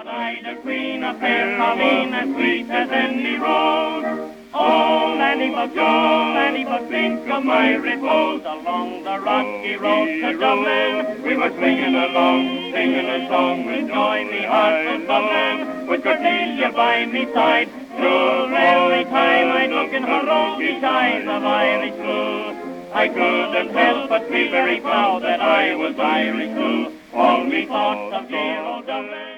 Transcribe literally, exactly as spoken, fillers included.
broad-eyed a queen, a fair Colleen, as sweet as any rose. Oh, Lanny Buck, oh, Lanny Buck, think of my repose. Along the rocky road to Dublin, we were swinging along, singing a song with joy in the heart of Dublin. With Cordelia by me side, through every time I'd look in her roguish eyes of Irish blue. I couldn't help but feel very proud that I was Irish too. All me thoughts of dear old Dublin.